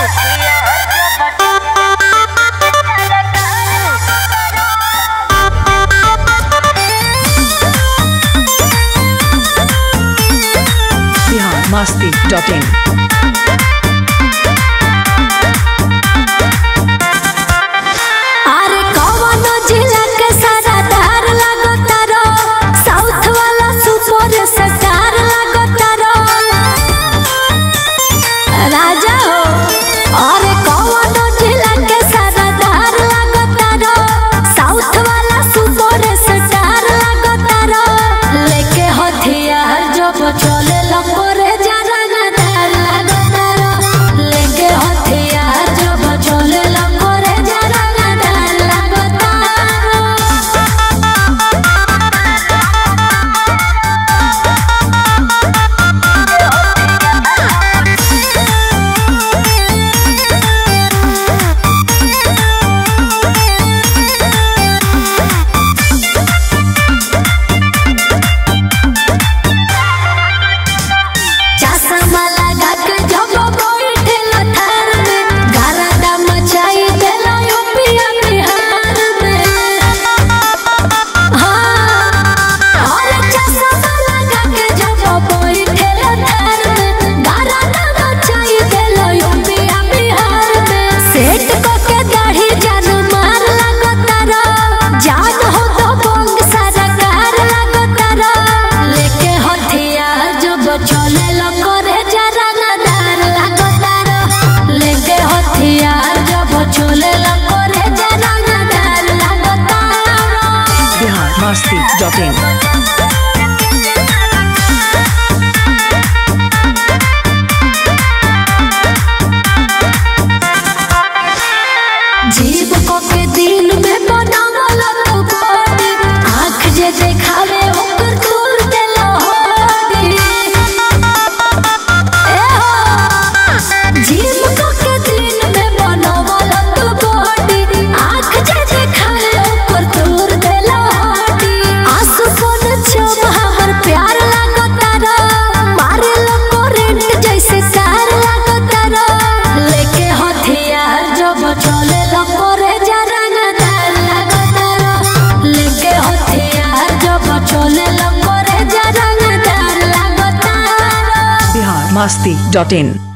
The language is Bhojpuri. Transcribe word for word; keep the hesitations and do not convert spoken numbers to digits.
masti dot in. masti dot in. जीव को के दिन में बनावला तो बॉडी आँख जे देखावे ओकर दूर देला होडी ए हो जीव को के दिन में बनावला तो बॉडी आँख जे देखावे ओकर दूर देला होडी आंसू कोन चुप हमर प्यार लागता रा मारे लो करंट जैसे कार लागता रा लेके हथियार जब चले masti dot in.